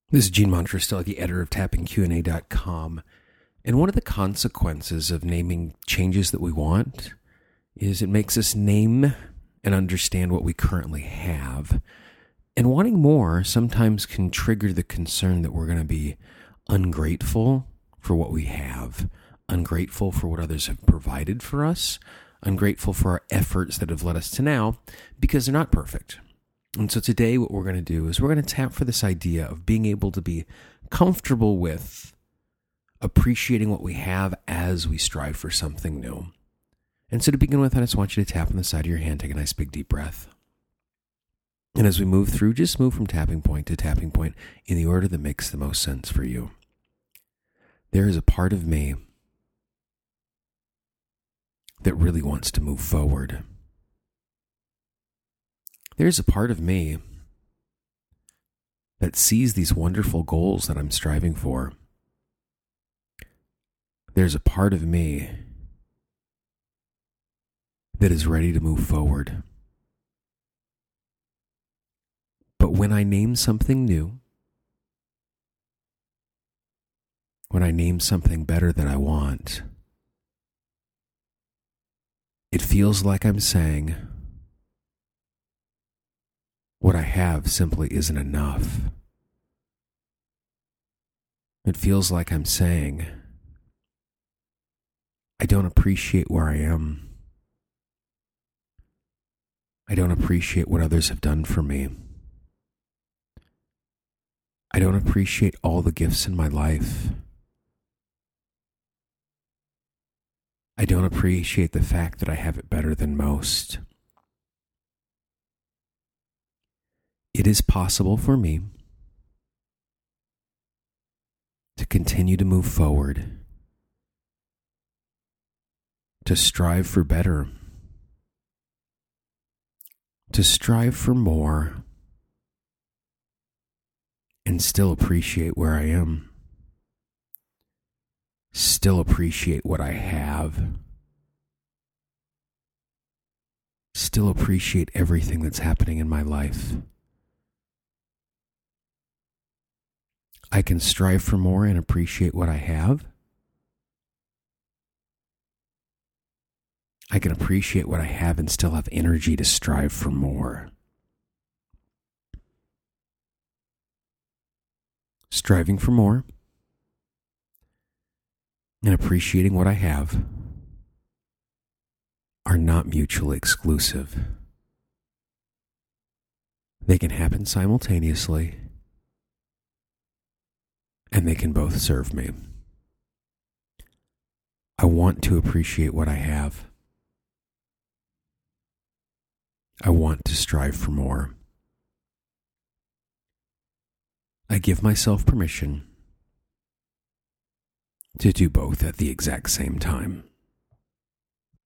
This is Gene Montrestelli, the editor of tappingqna.com. And one of the consequences of naming changes that we want is it makes us name and understand what we currently have. And wanting more sometimes can trigger the concern that we're going to be ungrateful for what we have, ungrateful for what others have provided for us, ungrateful for our efforts that have led us to now, because they're not perfect. And so today what we're going to do is we're going to tap for this idea of being able to be comfortable with appreciating what we have as we strive for something new. And so to begin with, I just want you to tap on the side of your hand, take a nice big deep breath. And as we move through, just move from tapping point to tapping point in the order that makes the most sense for you. There is a part of me that really wants to move forward. There's a part of me that sees these wonderful goals that I'm striving for. There's a part of me that is ready to move forward. But when I name something new, when I name something better that I want, it feels like I'm saying, what I have simply isn't enough. It feels like I'm saying, I don't appreciate where I am. I don't appreciate what others have done for me. I don't appreciate all the gifts in my life. I don't appreciate the fact that I have it better than most. It is possible for me to continue to move forward, to strive for better, to strive for more, and still appreciate where I am, still appreciate what I have, still appreciate everything that's happening in my life. I can strive for more and appreciate what I have. I can appreciate what I have and still have energy to strive for more. Striving for more and appreciating what I have are not mutually exclusive. They can happen simultaneously, and they can both serve me. I want to appreciate what I have. I want to strive for more. I give myself permission to do both at the exact same time.